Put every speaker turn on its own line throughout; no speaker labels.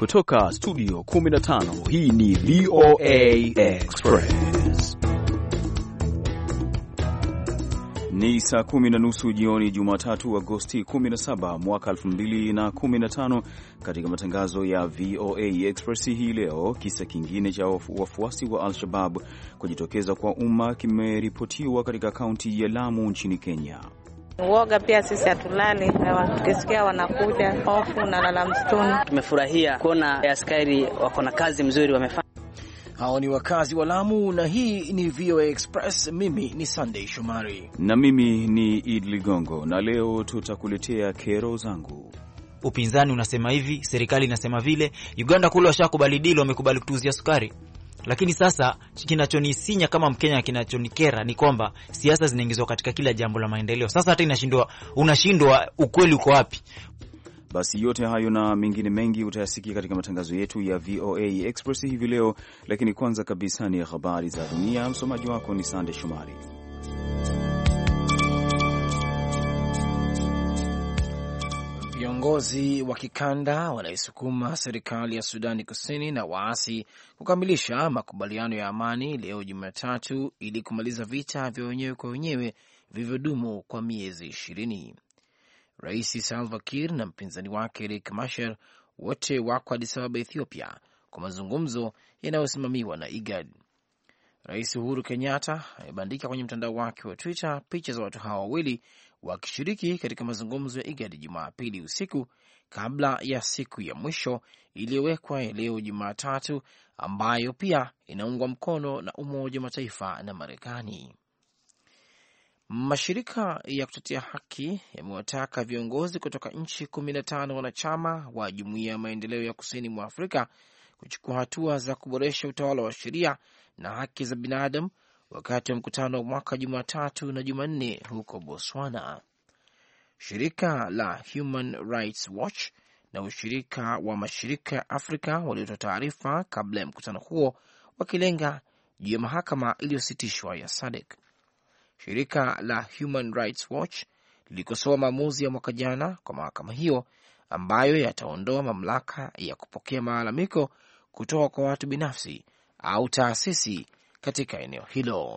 Kutoka studio 15, hii ni VOA Express. Ni saa 10:30 jioni Jumatatu Agosti 17 mwaka 2015. Katika matangazo ya VOA Express hii leo, kisa kingine cha wafuasi wa Al-Shabaab kujitokeza kwa umma kimeripotiwa katika kaunti ya Lamu nchini Kenya.
Uoga pia sisi hatulali, tukisikia wanakuja hofu na lala msituni.
Tumefurahia kuona askari wako na kazi mzuri wamefanya.
Hao ni wakazi wa Lamu na hii ni VOA Express. Mimi ni Sunday Shomari
na mimi ni Id Ligongo, na leo tutakuletea kero zangu.
Upinzani unasema hivi, serikali inasema vile. Uganda kule washakubali dilo, wamekubali kutuuzia sukari. Lakini sasa kinachonisinya kama Mkenya, kinachonikera ni kwamba siasa zinaingizwa katika kila jambo la maendeleo. Sasa hata unashindwa ukweli uko wapi?
Basi yote hayo na mengine mengi utayasikia katika matangazo yetu ya VOA Express hivi leo, lakini kwanza kabisa ni habari za dunia. Msomaji wako ni Sande Shomari.
Viongozi wa kikanda wanaisukuma serikali ya Sudani Kusini na waasi kukamilisha makubaliano ya amani leo Jumatatu ili kumaliza vita vya wenyewe kwa wenyewe vilivyodumu kwa miezi 20. Rais Salva Kiir na mpinzani wake Riek Machar wote wako Addis Ababa, Ethiopia, kwa mazungumzo yanayosimamiwa na IGAD. Rais Uhuru Kenyatta amebandika kwenye mtandao wake wa Twitter picha za watu hawa wawili wakishiriki katika mazungumzo ya IGAD Jumapili usiku kabla ya siku ya mwisho iliyowekwa leo Jumatatu, ambayo pia inaungwa mkono na Umoja wa Mataifa na Marekani. Mashirika ya kutetea haki yamewataka viongozi kutoka nchi 15 wanachama wa Jumuiya ya Maendeleo ya Kusini mwa Afrika kuchukua hatua za kuboresha utawala wa sheria na haki za binadamu wakati wa mkutano wa mwaka Jumatatu na Jumanne huko Botswana. Shirika la Human Rights Watch na ushirika wa mashirika ya Afrika waliotoa taarifa kabla ya mkutano huo wakilenga juu ya mahakama iliyositishwa ya SADC. Shirika la Human Rights Watch lilikosoa maamuzi ya mwaka jana kwa mahakama hiyo ambayo yataondoa mamlaka ya kupokea malalamiko kutoka kwa watu binafsi au taasisi katika eneo hilo.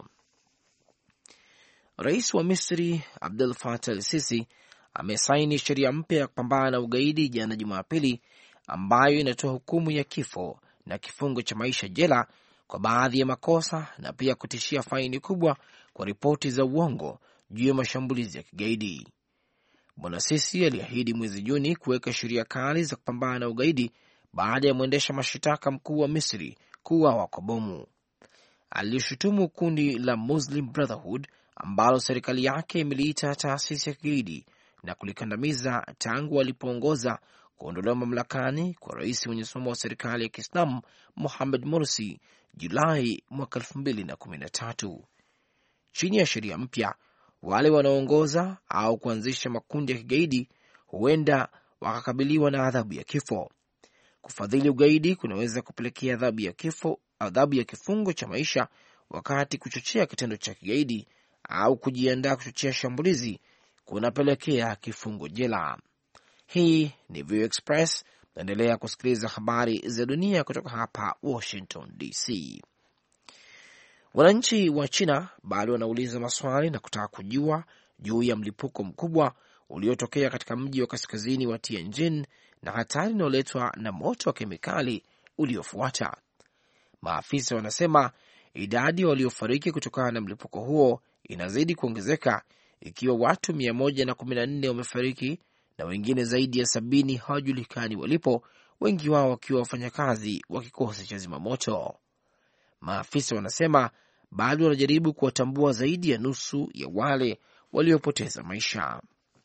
Rais wa Misri Abdel Fattah al-Sisi amesaini sheria mpya ya kupambana na ugaidi jana Jumapili, ambayo inatoa hukumu ya kifo na kifungo cha maisha jela kwa baadhi ya makosa na pia kutishia faini kubwa kwa ripoti za uongo juu ya mashambulizi ya kigaidi. Bwana Sisi aliahidi mwezi Juni kuweka sheria kali za kupambana na ugaidi baada ya mwendesha mashitaka mkuu wa Misri kuuawa kwa bomu. Alishutumu kundi la Muslim Brotherhood ambalo serikali yake imeliita taasisi ya kigaidi na kulikandamiza tangu alipoongoza kuondolewa mamlakani kwa rais mwenye msimamo wa serikali ya Kiislamu Mohamed Morsi Julai mwaka 2013. Chini ya sheria mpya, wale wanaoongoza au kuanzisha makundi ya kigaidi huenda wakakabiliwa na adhabu ya kifo. Kufadhili ugaidi kunaweza kupelekea adhabu ya kifungo cha maisha, wakati kuchochea kitendo cha kigaidi au kujiandaa kuchochea shambulizi kunapelekea kifungo jela. Hii ni VOA Express. Naendelea kusikiliza habari za dunia kutoka hapa Washington DC. Wananchi wa China bado wanauliza maswali na kutaka kujua juu ya mlipuko mkubwa uliotokea katika mji wa kaskazini wa Tianjin na hatari inayoletwa na moto wa kemikali uliofuata. Maafisa wanasema idadi waliofariki kutokana na mlipuko huo inazidi kuongezeka, ikiwa watu 114 wamefariki na wengine zaidi ya 70 hawajulikani walipo, wengi wao wakiwa wafanyakazi wa kikosi cha zimamoto. Maafisa wanasema bado wanajaribu kuwatambua zaidi ya nusu ya wale waliopoteza maisha.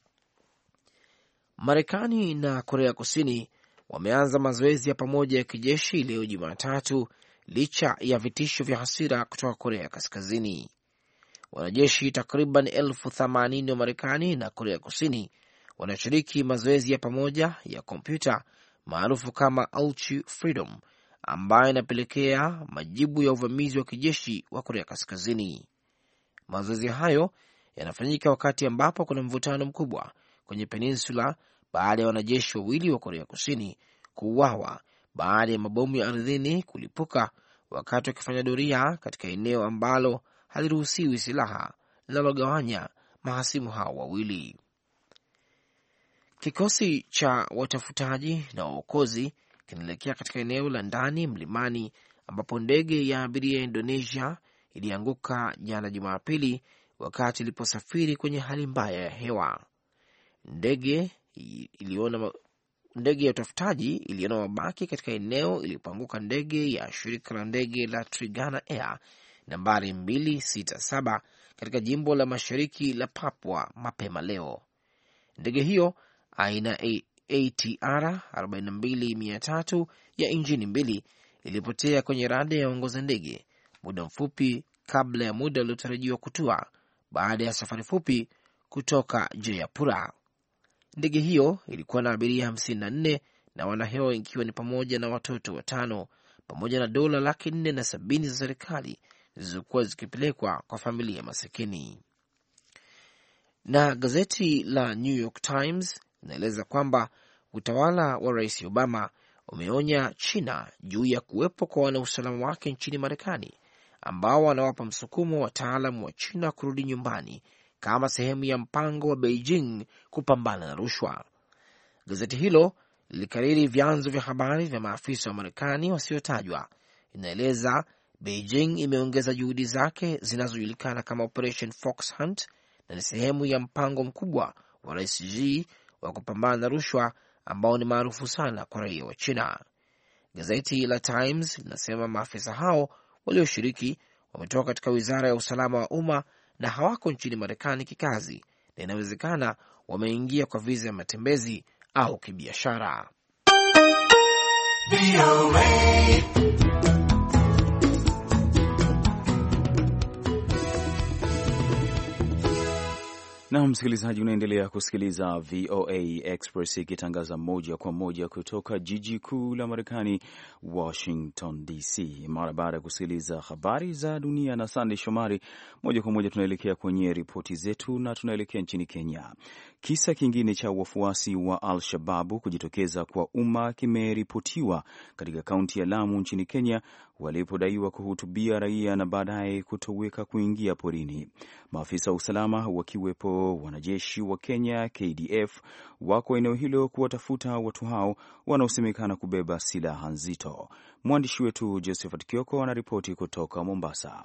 Marekani na Korea Kusini wameanza mazoezi ya pamoja ya kijeshi leo Jumatatu licha ya vitisho vya hasira kutoka Korea Kaskazini. Wanajeshi takriban 80,000 wa Marekani na Korea Kusini wanashiriki mazoezi ya pamoja ya kompyuta maarufu kama Ulchi Freedom, ambayo inapelekea majibu ya uvamizi wa kijeshi wa Korea Kaskazini. Mazoezi hayo yanafanyika wakati ambapo kuna mvutano mkubwa kwenye peninsula baada ya wanajeshi wawili wa Korea Kusini kuuawa baada ya mabomu ya ardhini kulipuka wakati wakifanya doria katika eneo ambalo haliruhusiwi silaha linalogawanya mahasimu hao wawili. Kikosi cha watafutaji na waokozi kinaelekea katika eneo la ndani mlimani ambapo ndege ya abiria ya Indonesia ilianguka jana Jumapili wakati iliposafiri kwenye hali mbaya ya hewa. Ndege ya utafutaji iliona mabaki katika eneo ilipoanguka ndege ya shirika la ndege la Trigana Air nambari 267 katika jimbo la mashariki la Papua mapema leo. Ndege hiyo aina ATR 42300 ya injini mbili ilipotea kwenye rada ya ongoza ndege muda mfupi kabla ya muda uliotarajiwa kutua baada ya safari fupi kutoka Jayapura. Ndege hiyo ilikuwa na abiria 54 na wanahewa ikiwa ni pamoja na watoto 5 pamoja na dola 470 za serikali zilizokuwa zikipelekwa kwa familia masikini. Na gazeti la New York Times inaeleza kwamba utawala wa Rais Obama umeonya China juu ya kuwepo kwa wanausalama wake nchini Marekani ambao wanawapa msukumo wataalamu wa China kurudi nyumbani kama sehemu ya mpango wa Beijing kupambana na rushwa. Gazeti hilo lilikariri vyanzo vya habari vya maafisa wa Marekani wasiotajwa. Inaeleza Beijing imeongeza juhudi zake zinazojulikana kama Operation Fox Hunt na ni sehemu ya mpango mkubwa wa Rais Xi wa kupambana na rushwa ambao ni maarufu sana kwa raia wa China. Gazeti la Times linasema maafisa hao walioshiriki wametoka katika Wizara ya Usalama wa Umma na hawako nchini Marekani kikazi, na inawezekana wameingia kwa viza ya matembezi au kibiashara.
Na msikilizaji, unaendelea kusikiliza VOA Express ikitangaza moja kwa moja kutoka jiji kuu la Marekani, Washington DC. Mara baada ya kusikiliza habari za dunia na Sande Shomari, moja kwa moja tunaelekea kwenye ripoti zetu na tunaelekea nchini Kenya. Kisa kingine cha wafuasi wa Al-Shababu kujitokeza kwa umma kimeripotiwa katika kaunti ya Lamu nchini Kenya, walipodaiwa kuhutubia raia na baadaye kutoweka kuingia porini. Maafisa wa usalama wakiwepo wanajeshi wa Kenya KDF wako eneo hilo kuwatafuta watu hao wanaosemekana kubeba silaha nzito. Mwandishi wetu Josephat Kioko anaripoti kutoka Mombasa.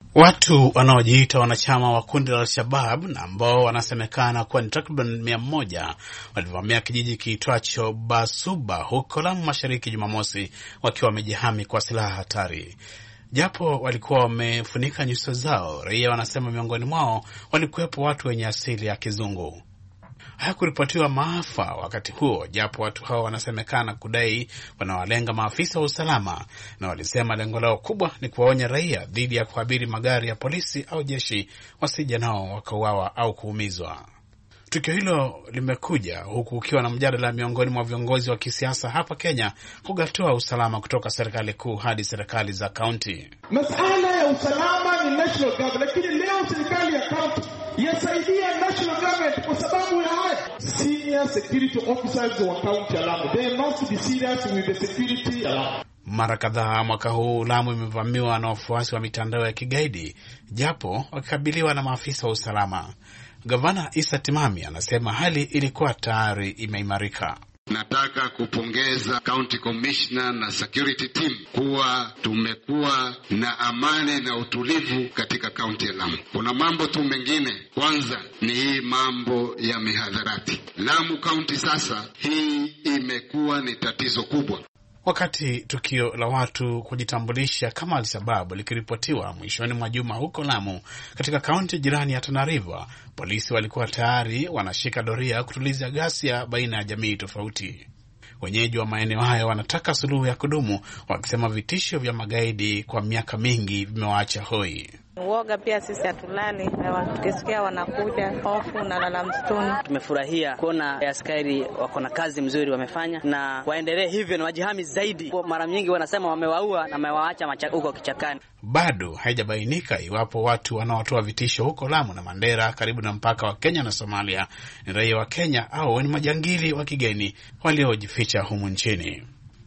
Watu wanaojiita wanachama wa kundi la Al-Shabaab na ambao wanasemekana kuwa ni takriban 100 walivamia kijiji kiitwacho Basuba huko Lamu Mashariki Jumamosi wakiwa wamejihami kwa silaha hatari. Japo walikuwa wamefunika nyuso zao, raia wanasema miongoni mwao walikuwepo watu wenye asili ya kizungu. Hakuripotiwa maafa wakati huo, japo watu hao wanasemekana kudai wanawalenga maafisa wa usalama, na walisema lengo lao kubwa ni kuwaonya raia dhidi ya kuabiri magari ya polisi au jeshi wasije nao wakauawa au kuumizwa. Tukio hilo limekuja huku ukiwa na mjadala miongoni mwa viongozi wa kisiasa hapa Kenya kugatua usalama kutoka serikali kuu hadi serikali za kaunti.
Masuala ya usalama ni national government, lakini leo serikali ya kaunti yasaidia national government kwa sababu ya senior security officers wa kaunti ya Lamu. They must be serious with the security ya Lamu.
Mara kadhaa mwaka huu Lamu imevamiwa na wafuasi wa mitandao ya kigaidi, japo wakikabiliwa na maafisa wa usalama. Gavana Isa Timami anasema hali ilikuwa tayari imeimarika.
Nataka kupongeza County Commissioner na security team kuwa tumekuwa na amani na utulivu katika kaunti ya Lamu. Kuna mambo tu mengine, kwanza ni hii mambo ya mihadharati. Lamu County sasa hii imekuwa ni tatizo kubwa.
Wakati tukio la watu kujitambulisha kama Al-Shabaab likiripotiwa mwishoni mwa juma huko Lamu, katika kaunti jirani ya Tana River, polisi walikuwa tayari wanashika doria kutuliza ghasia baina ya jamii tofauti. Wenyeji wa maeneo hayo wanataka suluhu ya kudumu, wakisema vitisho vya magaidi kwa miaka mingi vimewaacha hoi.
Uoga pia sisi hatulali, tukisikia wanakuja hofu na lala msituni.
Tumefurahia kuona askari wako na kazi mzuri wamefanya, na waendelee hivyo na wajihami zaidi. Mara nyingi wanasema wamewaua na wamewaacha huko kichakani.
Bado haijabainika iwapo watu wanaotoa vitisho huko Lamu na Mandera karibu na mpaka wa Kenya na Somalia ni raia wa Kenya au ni majangili wa kigeni waliojificha humu nchini.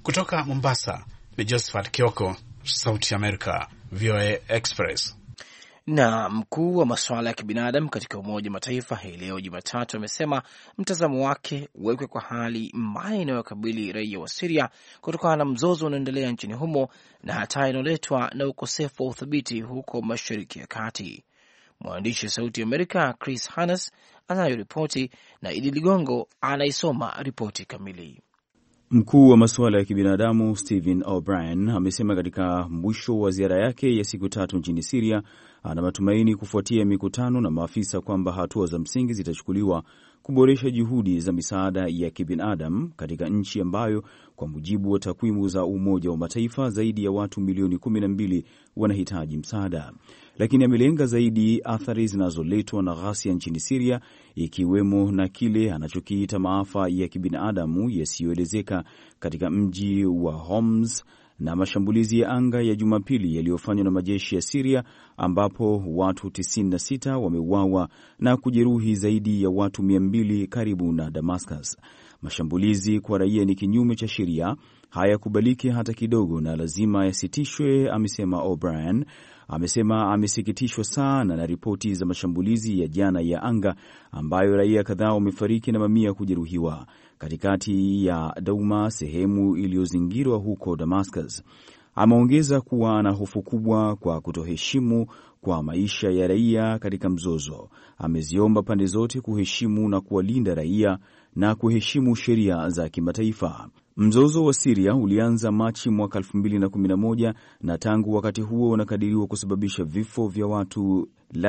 Kutoka Mombasa ni Josephat Kioko, Sauti ya Amerika, VOA Express.
Na mkuu wa masuala ya kibinadamu katika Umoja wa Mataifa hii leo Jumatatu amesema mtazamo wake uwekwe kwa hali mbaya inayokabili raia wa Syria kutokana na mzozo unaoendelea nchini humo na hatari inayoletwa na ukosefu wa uthabiti huko Mashariki ya Kati. Mwandishi wa Sauti ya Amerika Chris Hannes anayoripoti na Idi Ligongo anaisoma ripoti kamili.
Mkuu wa masuala ya kibinadamu Stephen O'Brien amesema katika mwisho wa ziara yake ya siku 3 nchini Syria ana matumaini kufuatia mikutano na maafisa kwamba hatua za msingi zitachukuliwa kuboresha juhudi za misaada ya kibinadamu katika nchi ambayo kwa mujibu wa takwimu za Umoja wa Mataifa zaidi ya watu milioni 12 wanahitaji msaada. Lakini amelenga zaidi athari zinazoletwa na ghasia nchini Syria, ikiwemo na kile anachokiita maafa ya kibinadamu yasiyoelezeka katika mji wa Homs na mashambulizi ya anga ya Jumapili yaliyofanywa na majeshi ya Syria ambapo watu 96 wameuawa na kujeruhi zaidi ya watu 200 karibu na Damascus. Mashambulizi kwa raia ni kinyume cha sheria, hayakubaliki hata kidogo na lazima yasitishwe, amesema O'Brien. Amesema amesikitishwa sana na ripoti za mashambulizi ya jana ya anga ambayo raia kadhaa wamefariki na mamia kujeruhiwa katikati ya Douma, sehemu iliyozingirwa huko Damascus. Ameongeza kuwa ana hofu kubwa kwa kutoheshimu kwa maisha ya raia katika mzozo. Ameziomba pande zote kuheshimu na kuwalinda raia na kuheshimu sheria za kimataifa. Mzozo wa Syria ulianza Machi mwaka 2011 na tangu wakati huo unakadiriwa kusababisha vifo vya watu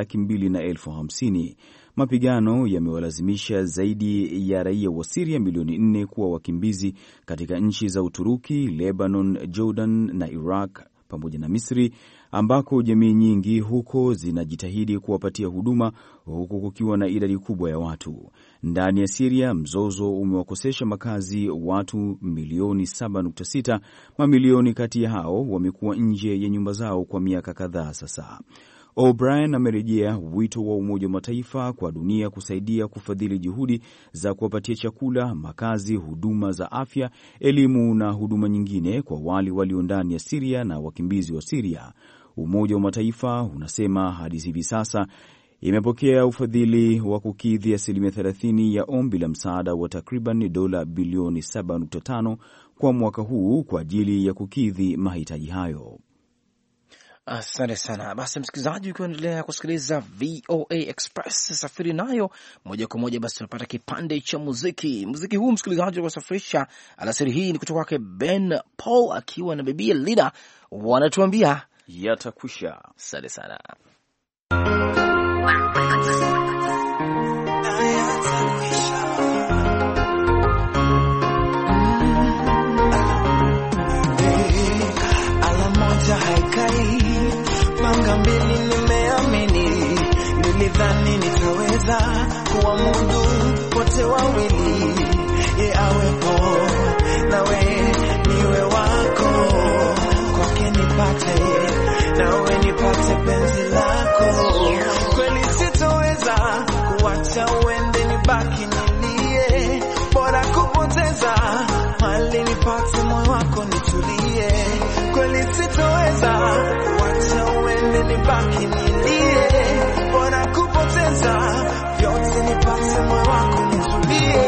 250,000. Mapigano yamewalazimisha zaidi ya raia wa Syria milioni 4 kuwa wakimbizi katika nchi za Uturuki, Lebanon, Jordan na Iraq pamoja na Misri, ambako jamii nyingi huko zinajitahidi kuwapatia huduma huku kukiwa na idadi kubwa ya watu. Ndani ya Syria, mzozo umewakosesha makazi watu milioni 7.6. Mamilioni kati ya hao wamekuwa nje ya nyumba zao kwa miaka kadhaa sasa. O'Brien amerejea wito wa Umoja wa Mataifa kwa dunia kusaidia kufadhili juhudi za kuwapatia chakula, makazi, huduma za afya, elimu na huduma nyingine kwa wale walio ndani ya Syria na wakimbizi wa Syria. Umoja wa Mataifa unasema hadi hivi sasa imepokea ufadhili wa kukidhi 30% ya ombi la msaada wa takriban dola bilioni 7.5 kwa mwaka huu kwa ajili ya kukidhi mahitaji hayo.
Asante sana. Basi msikilizaji, ukiendelea kusikiliza VOA Express, safiri nayo moja kwa moja, basi tunapata kipande cha muziki. Muziki huu msikilizaji wa kusafirisha alasiri hii ni kutoka kwake Ben Paul akiwa na Bibi Lida, wanatuambia
yatakwisha.
Asante sana.
Haikai panga mbili, nimeamini, nilidhani nitaweza kuamudu wote wawili, ye awepo nawe niwe wako, kwake nipate nawe nipate penzi lako. Kweli sitoweza kuacha uende, nibaki nilie, bora kupoteza mali nipate moyo wako nitulie. Kweli sitoweza kuacha uende, nibaki nilie, bora kupoteza vyote nipate moyo wako nitulie.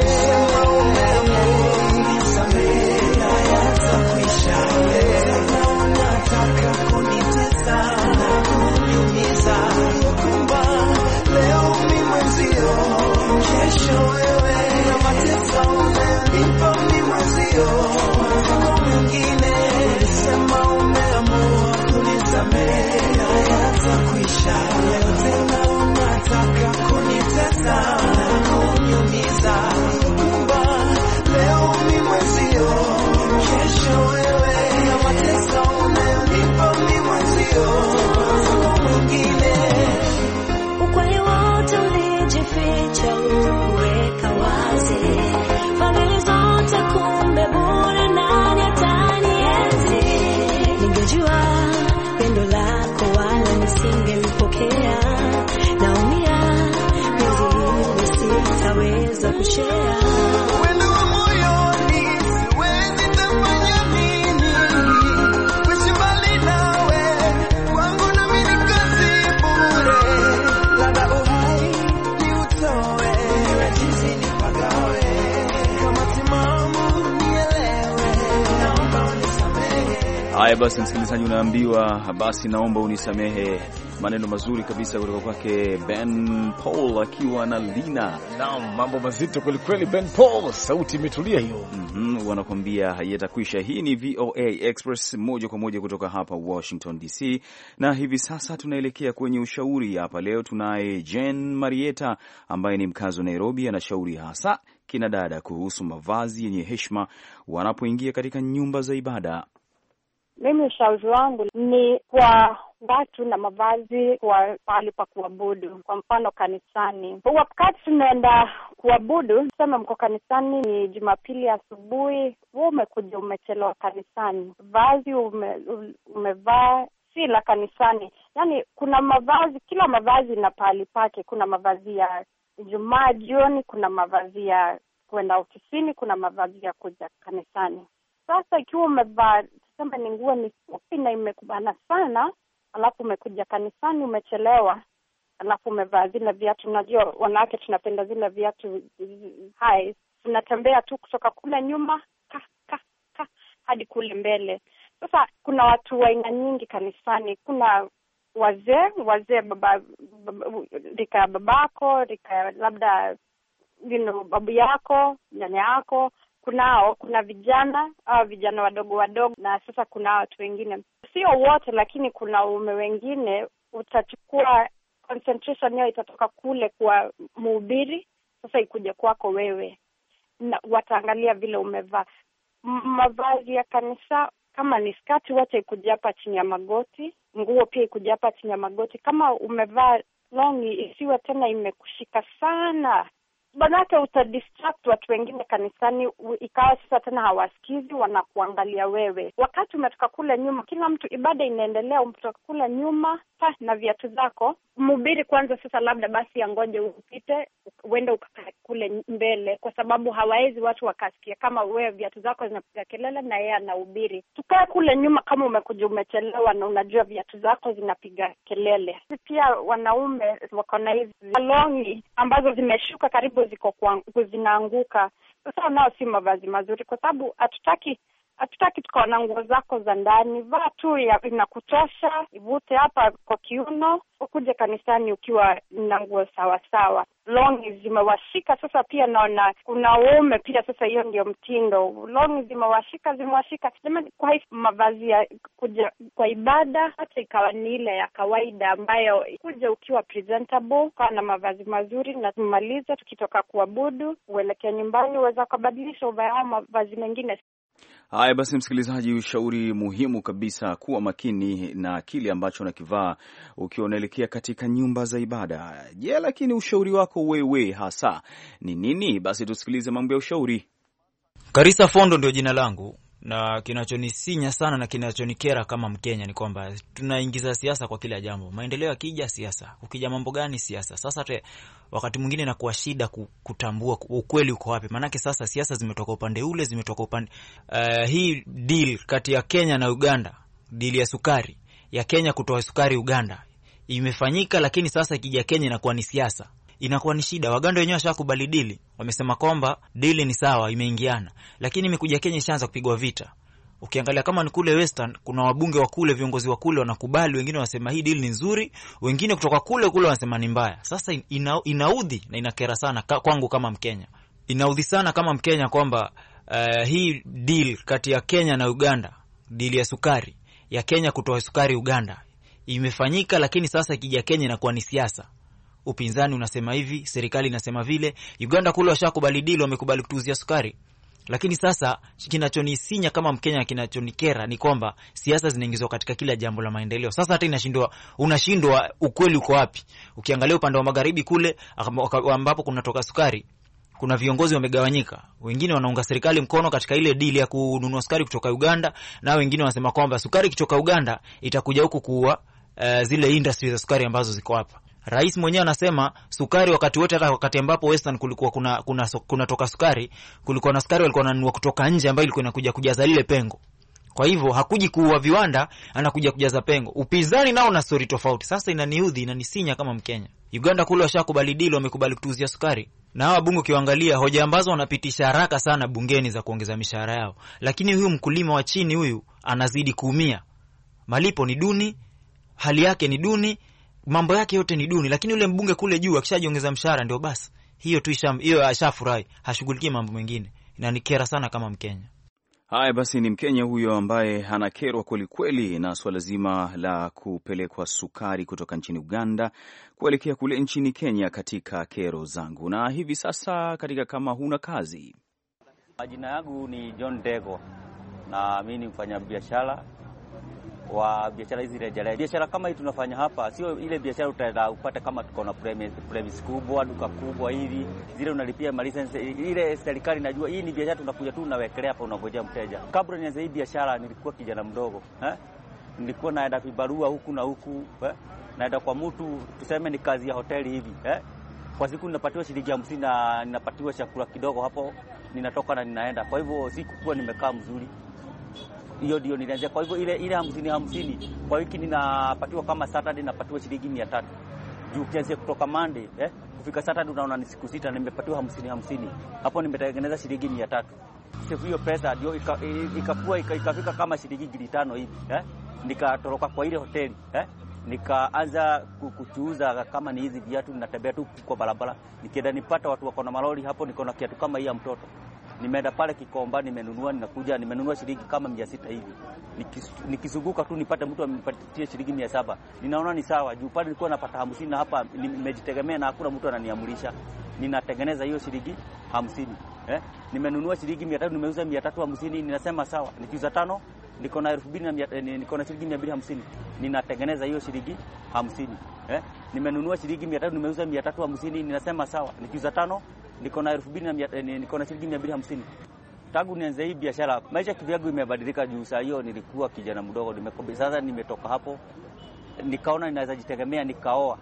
Nisamehe, hayatakwisha. Unataka kunitesa na kuniumiza, kumba leo mimi mwenzio, kesho wewe, na mateso unayonipa mimi mwenzio, kwa mwingine sema umeamua kunisamehe, hayatakwisha. Leo tena unataka kunitesa na kuniumiza, kumba leo mimi mwenzio, kesho wewe, na mateso unayonipa mimi mwenzio, kwa mwingine.
Ukweli wote ulijificha, ukuweka wazi, fadhili zote kumbe bure, nani atanienzi? Ningejua pendo lako wala nisingelipokea, naumia hizi sitaweza kushare.
Wendo wa moyoni siwezi tafanya
Haya basi, msikilizaji, unaambiwa basi, naomba unisamehe. Maneno mazuri kabisa kutoka kwake Ben Paul akiwa na Lina.
Naam, mambo mazito kweli kweli. Ben Paul, sauti imetulia hiyo.
Wanakuambia hayatakwisha. Hii ni VOA Express moja kwa moja kutoka hapa Washington DC, na hivi sasa tunaelekea kwenye ushauri. Hapa leo tunaye Jen Marieta ambaye ni mkazi wa Nairobi, anashauri hasa kina dada kuhusu mavazi yenye heshima wanapoingia katika nyumba za ibada.
Mimi ushauri wangu ni kwa watu na mavazi kwa pahali pa kuabudu. Kwa mfano kanisani, wakati tunaenda kuabudu, tuseme mko kanisani, ni Jumapili asubuhi, wewe umekuja umechelewa kanisani, vazi umevaa si la kanisani. Yani kuna mavazi, kila mavazi na pahali pake. Kuna mavazi ya Ijumaa jioni, kuna mavazi ya kwenda ofisini, kuna mavazi ya kuja kanisani. Sasa ikiwa umevaa, tuseme ni nguo ni fupi na imekubana sana, alafu umekuja kanisani umechelewa, alafu umevaa zile viatu, unajua wanawake tunapenda zile viatu high, tunatembea tu kutoka kule nyuma hadi kule mbele. Sasa kuna watu wa aina nyingi kanisani. Kuna wazee rika babako, rika labda babu yako, nyanya yako. Kuna vijana wadogo, na sasa kuna watu wengine, sio wote, lakini kuna uume wengine utachukua concentration yao itatoka kule kwa mhubiri, sasa ikuje kwako wewe, na wataangalia vile umevaa. Mavazi ya kanisa, kama ni skati, wacha ikuje hapa chini ya magoti, nguo pia ikuje hapa chini ya magoti. Kama umevaa longi, isiwe tena imekushika sana, banake utadistract watu wengine kanisani, ikawa sasa tena hawasikizi, wanakuangalia wewe. Wakati umetoka kule nyuma, kila mtu, ibada inaendelea, umetoka kule nyuma na viatu zako, mhubiri kwanza sasa labda basi angoje upite, uende ukakae kule mbele, kwa sababu hawaezi watu wakasikia kama wewe viatu zako zinapiga kelele na yeye anahubiri. Tukae kule nyuma kama umekuja umechelewa na unajua viatu zako zinapiga kelele. Pia wanaume wako na hizi longi ambazo zimeshuka karibu ziko zinaanguka. Sasa nao si mavazi mazuri, kwa sababu hatutaki tukaona nguo zako za ndani. Vaa tu inakutosha, ivute hapa kwa kiuno, ukuje kanisani ukiwa na nguo sawa sawa. Longi zimewashika sasa, pia naona kuna waume pia sasa, hiyo ndio mtindo. Longi zimewashika. Kwa hivyo mavazi ya kuja kwa ibada, hata ikawa ni ile ya kawaida ambayo kuja ukiwa presentable, kwa na mavazi mazuri, na tumaliza tukitoka kuabudu uelekea nyumbani, uweza kubadilisha uvaa mavazi mengine.
Haya basi, msikilizaji, ushauri muhimu kabisa, kuwa makini na kile ambacho unakivaa ukiwa unaelekea katika nyumba za ibada. Je, lakini ushauri wako wewe hasa ni nini? Basi tusikilize mambo ya ushauri.
Karisa Fondo ndio jina langu, na kinachonisinya sana na kinachonikera kama Mkenya ni kwamba tunaingiza siasa kwa kila jambo. Maendeleo yakija siasa, ukija mambo gani siasa. Sasa wakati mwingine inakuwa shida kutambua ukweli uko wapi. Manake sasa siasa zimetoka upande ule, zimetoka upande hii deal kati ya Kenya na Uganda, deal ya sukari ya Kenya kutoa sukari Uganda imefanyika, lakini sasa ikija Kenya inakuwa ni siasa. Inakuwa ni shida. Waganda wenyewe washakubali dili, wamesema kwamba dili ni sawa, imeingiana, lakini imekuja Kenya ishaanza kupigwa vita. Ukiangalia kama ni kule Western, kuna wabunge wa kule, viongozi wa kule wanakubali, wengine wanasema hii dili ni nzuri, wengine kutoka kule wanasema ni mbaya. Sasa inaudhi na inakera sana kwangu kama Mkenya. Inaudhi sana kama Mkenya kwamba hii deal kati ya Kenya na Uganda, deal ya sukari ya Kenya kutoa sukari Uganda imefanyika, lakini sasa ikija Kenya inakuwa ni siasa. Upinzani unasema hivi, serikali inasema vile. Uganda kule washakubali dili, wamekubali kutuuzia sukari. Lakini sasa kinachonisinya kama Mkenya, kinachonikera ni kwamba siasa zinaingizwa katika kila jambo la maendeleo. Sasa hata unashindwa ukweli uko wapi. Ukiangalia upande wa magharibi kule ambapo kunatoka sukari, kuna viongozi wamegawanyika. Wengine wanaunga serikali mkono katika ile deal ya kununua sukari kutoka Uganda, na wengine wanasema kwamba sukari kutoka Uganda itakuja huku kuwa zile industries za sukari ambazo ziko hapa. Rais mwenyewe anasema sukari wakati wote, hata wakati ambapo Western kulikuwa kuna toka sukari, kulikuwa na sukari walikuwa wananunua kutoka nje ambayo ilikuwa inakuja kujaza lile pengo. Kwa hivyo hakuji kuua viwanda, anakuja kujaza pengo. Upinzani nao na story tofauti. Sasa inaniudhi, inanisinya kama Mkenya. Uganda kule washakubali dili, wamekubali kutuuzia sukari. Na hawa bunge kiangalia hoja ambazo wanapitisha haraka sana bungeni za kuongeza mishahara yao. Lakini huyu mkulima wa chini huyu anazidi kuumia. Malipo ni duni, hali yake ni duni, mambo yake yote ni duni, lakini yule mbunge kule juu akishajiongeza mshahara ndio basi. Hiyo tu hiyo ashafurahi, hashughulikie mambo mengine. Inanikera sana kama Mkenya.
Haya basi, ni Mkenya huyo ambaye anakerwa kweli kweli na swala zima la kupelekwa sukari kutoka nchini Uganda kuelekea kule nchini Kenya katika kero zangu. Na hivi sasa katika kama huna kazi.
Majina yangu ni John Dego na mimi ni mfanya biashara wa biashara hizi rejelea. Biashara kama hii tunafanya hapa sio ile biashara utaenda upate kama tuko na premise kubwa, duka kubwa hivi. Zile unalipia license ile serikali najua hii ni biashara tunakuja tu unawekelea hapa unangojea mteja. Kabla nianze hii biashara nilikuwa kijana mdogo, nilikuwa naenda vibarua huku na huku, naenda kwa mtu tuseme ni kazi ya hoteli hivi, Kwa siku ninapatiwa shilingi 50 na ninapatiwa chakula kidogo hapo, ninatoka na ninaenda. Kwa hivyo sikuwa nimekaa mzuri. Hiyo ndio nilianza. Kwa hivyo ile 50 kwa wiki ninapatiwa kama Saturday napatiwa shilingi 300. Juu kiasi kutoka Monday kufika Saturday unaona ni siku 6 nimepatiwa 50. Hapo nimetengeneza shilingi 300. Sasa hiyo pesa ndio ikafika kama shilingi 500 hivi, nikatoroka kwa ile hoteli, nikaanza kuchuuza kama ni hizi viatu, ninatembea tu kwa barabara, nikienda nipata watu wako na malori hapo, niko na kiatu kama hii ya mtoto. Nimeenda pale Kikomba nimenunua, ninakuja nimenunua shilingi kama 600 hivi. Nikizunguka tu nipate mtu amenipatia shilingi 700. Ninaona ni sawa. Juu pale nilikuwa napata 50 na hapa nimejitegemea na hakuna mtu ananiamulisha. Ninatengeneza hiyo shilingi 50. Nimenunua shilingi 300 nimeuza 350, ninasema sawa. Nikiuza 5 niko na 2000 niko na shilingi 250. Ninatengeneza hiyo shilingi 50. Nimenunua shilingi 300 nimeuza 350, ninasema sawa. Nikiuza 5 niko na 2000 niko na shilingi 250. Tangu nianze hii biashara maisha kivyangu imebadilika juu saa hiyo nilikuwa kijana mdogo, sasa nimetoka hapo nikaona ninaweza jitegemea, nikaoa,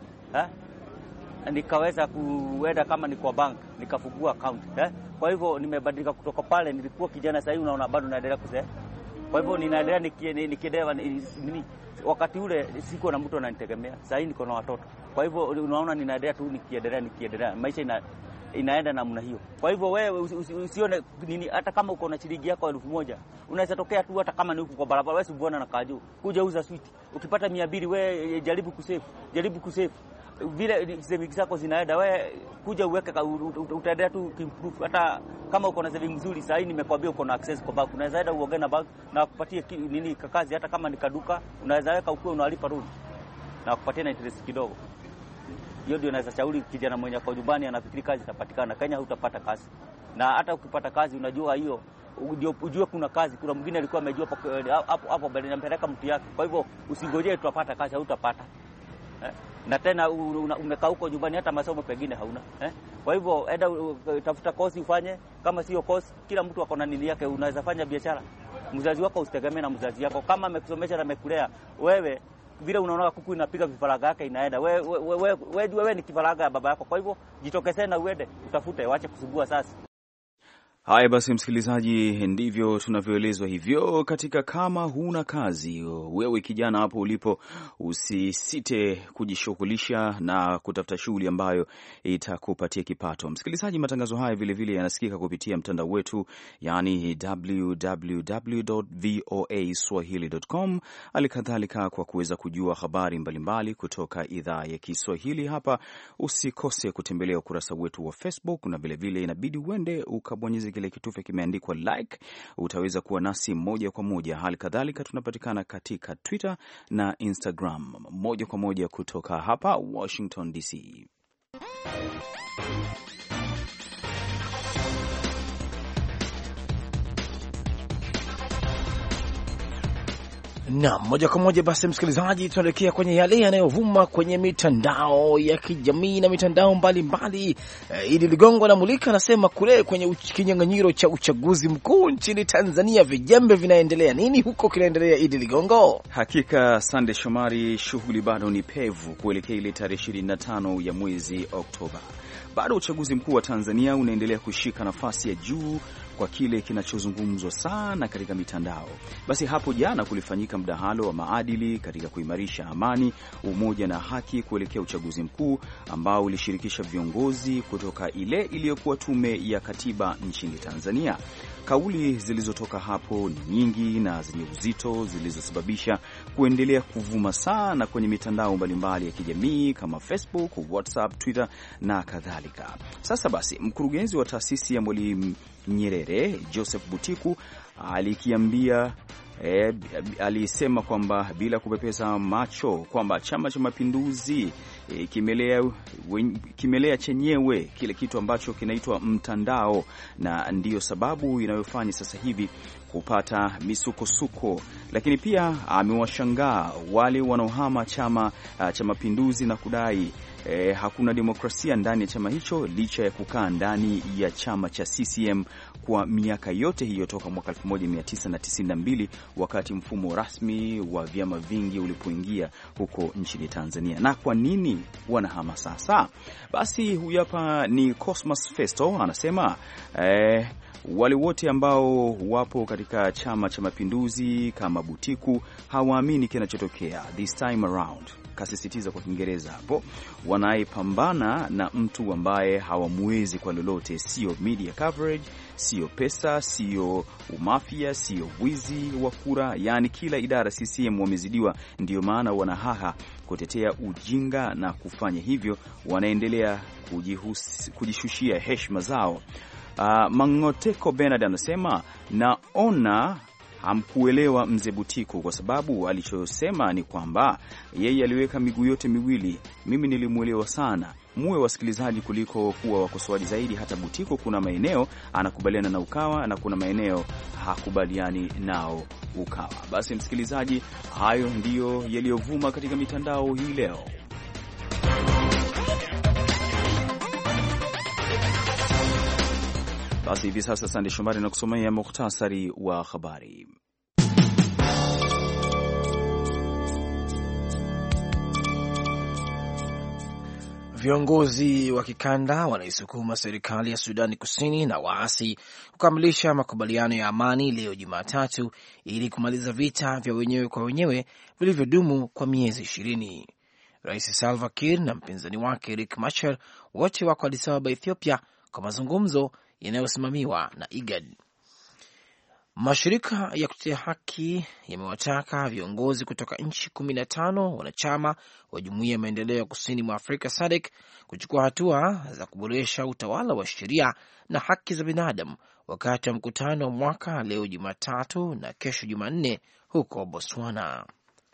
nikaweza kuenda kama ni kwa bank nikafungua account, Kwa hivyo nimebadilika kutoka pale nilikuwa kijana, sasa hivi unaona bado naendelea kusema. Kwa hivyo ninaendelea nikiendelea wakati ule siko na mtu ananitegemea, sasa hivi niko na watoto. Kwa hivyo unaona ninaendelea tu nikiendelea maisha inaenda namna hiyo. Kwa hivyo wewe usione nini, hata kama uko na shilingi yako 1000 unaweza tokea tu, hata kama ni huko kwa barabara, wewe usibuona na kaju kuja uza sweet. Ukipata 200 wewe jaribu kusave vile savings zako zinaenda, wewe kuja uweke, utaendelea tu improve. Hata kama uko na savings nzuri, sasa hivi nimekwambia uko na access kwa bank, unaweza enda uongee na bank na kupatia nini kazi, hata kama ni kaduka unaweza weka ukiwa unalipa loan na kupatia na interest kidogo. Hiyo ndio naweza shauri kijana mwenye kwa nyumbani anafikiri kazi itapatikana. Kenya hutapata kazi. Na hata ukipata kazi unajua hiyo ndio ujue kuna kazi. Kuna mwingine alikuwa amejua hapo mbele anampeleka mtu yake. Kwa hivyo usingojee tutapata kazi, hutapata. Na tena umekaa huko nyumbani, hata masomo pengine hauna. Kwa hivyo enda tafuta kozi ufanye, kama sio kozi kila mtu ako na nini yake, unaweza fanya biashara. Mzazi wako usitegemee na mzazi yako, kama amekusomesha na amekulea wewe vile unaona kuku inapiga vifaranga yake inaenda. Wewe ni kifaranga ya baba yako. Kwa hivyo jitokeze na uende utafute, waache kusubua sasa.
Haya basi, msikilizaji, ndivyo tunavyoelezwa hivyo katika kama huna kazi. Wewe kijana hapo ulipo, usisite kujishughulisha na kutafuta shughuli ambayo itakupatia kipato. Msikilizaji, matangazo haya vile vile yanasikika kupitia mtandao wetu, yani www.voaswahili.com. Alikadhalika, kwa kuweza kujua habari mbalimbali kutoka idhaa ya Kiswahili hapa, usikose kutembelea ukurasa wetu wa Facebook, na vile vile inabidi uende ukabonyeze kile kitufe kimeandikwa like, utaweza kuwa nasi moja kwa moja. Hali kadhalika tunapatikana katika Twitter na Instagram moja kwa moja kutoka hapa Washington DC.
Na moja kwa moja basi, msikilizaji, tunaelekea kwenye yale yanayovuma kwenye mitandao ya kijamii na mitandao mbalimbali. Idi Ligongo anamulika, anasema kule kwenye kinyang'anyiro cha uchaguzi mkuu nchini Tanzania vijembe vinaendelea. Nini huko kinaendelea, Idi Ligongo?
Hakika Sande Shomari, shughuli bado ni pevu kuelekea ile tarehe 25 ya mwezi Oktoba. Bado uchaguzi mkuu wa Tanzania unaendelea kushika nafasi ya juu kwa kile kinachozungumzwa sana katika mitandao. Basi hapo jana kulifanyika mdahalo wa maadili katika kuimarisha amani, umoja na haki kuelekea uchaguzi mkuu ambao ulishirikisha viongozi kutoka ile iliyokuwa tume ya katiba nchini Tanzania. Kauli zilizotoka hapo ni nyingi na zenye uzito, zilizosababisha kuendelea kuvuma sana kwenye mitandao mbalimbali ya kijamii kama Facebook, WhatsApp, Twitter na kadhalika. Sasa basi, mkurugenzi wa taasisi ya Mwalimu Nyerere Joseph Butiku alisema kwamba bila kupepesa macho kwamba Chama cha Mapinduzi kimelea chenyewe kile kitu ambacho kinaitwa mtandao, na ndiyo sababu inayofanya sasa hivi kupata misukosuko. Lakini pia amewashangaa wale wanaohama Chama cha Mapinduzi na kudai hakuna demokrasia ndani ya chama hicho, licha ya kukaa ndani ya chama cha CCM kwa miaka yote hiyo toka mwaka 1992 wakati mfumo rasmi wa vyama vingi ulipoingia huko nchini Tanzania. Na kwa nini wanahama sasa? Basi huyu hapa ni Cosmas Festo, anasema wale wote ambao wapo katika Chama cha Mapinduzi kama Butiku hawaamini kinachotokea this time around. Kasisitiza kwa Kiingereza hapo, wanaipambana na mtu ambaye hawamwezi kwa lolote, sio media coverage, sio pesa, sio umafia, sio wizi wa kura, yani kila idara CCM wamezidiwa. Ndio maana wanahaha kutetea ujinga, na kufanya hivyo wanaendelea kujishushia heshima zao. Mangoteko Bernard anasema, naona hamkuelewa mzee Butiku, kwa sababu alichosema ni kwamba yeye aliweka miguu yote miwili. Mimi nilimuelewa sana. Muwe wasikilizaji kuliko kuwa wakosoaji zaidi. Hata Butiku kuna maeneo anakubaliana na Ukawa na kuna maeneo hakubaliani nao Ukawa. Basi msikilizaji, hayo ndiyo yaliyovuma katika mitandao hii leo. Basi hivi sasa Sande Shomari na kusomea mukhtasari wa habari.
Viongozi wa kikanda wanaisukuma serikali ya Sudani Kusini na waasi kukamilisha makubaliano ya amani leo Jumatatu ili kumaliza vita vya wenyewe kwa wenyewe vilivyodumu kwa miezi 20. Rais Salva Kiir na mpinzani wake Riek Machar wote wako Addis Ababa, Ethiopia, kwa mazungumzo yanayosimamiwa na IGAD. Mashirika ya kutetea haki yamewataka viongozi kutoka nchi 15 wanachama wa Jumuiya ya Maendeleo ya Kusini mwa Afrika SADC kuchukua hatua za kuboresha utawala wa sheria na haki za binadamu wakati wa mkutano wa mwaka leo Jumatatu na kesho Jumanne huko Botswana.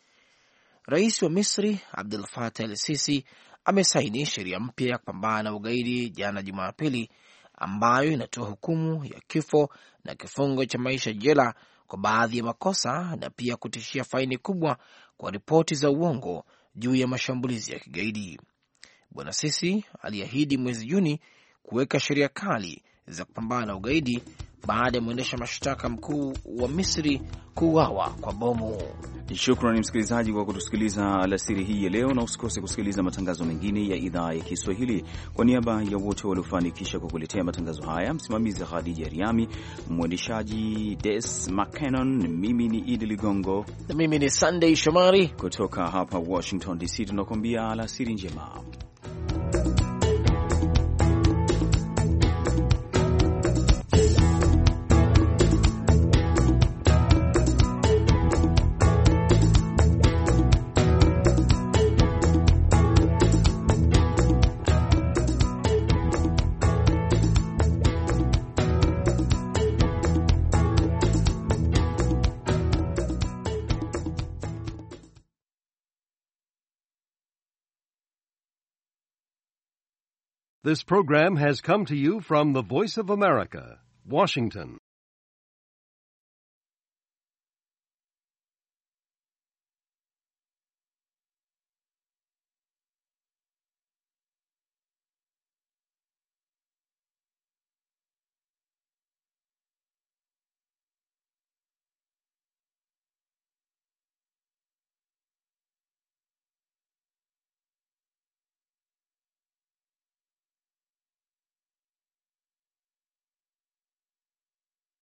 Rais wa Misri Abdel Fattah el-Sisi amesaini sheria mpya ya kupambana na ugaidi jana Jumapili, ambayo inatoa hukumu ya kifo na kifungo cha maisha jela kwa baadhi ya makosa na pia kutishia faini kubwa kwa ripoti za uongo juu ya mashambulizi ya kigaidi. Bwana Sisi aliahidi mwezi Juni kuweka sheria kali za kupambana na ugaidi baada ya mwendesha mashtaka mkuu wa Misri kuuawa kwa bomu.
Shukrani msikilizaji kwa kutusikiliza alasiri hii ya leo, na usikose kusikiliza matangazo mengine ya idhaa ya Kiswahili. Kwa niaba ya wote waliofanikisha kukuletea matangazo haya, msimamizi Khadija Riami, mwendeshaji Des McCannon, mimi ni Idi Ligongo
na mimi ni Sunday Shomari
kutoka hapa Washington DC, tunakuambia alasiri njema.
This program has come to you from the Voice of America, Washington.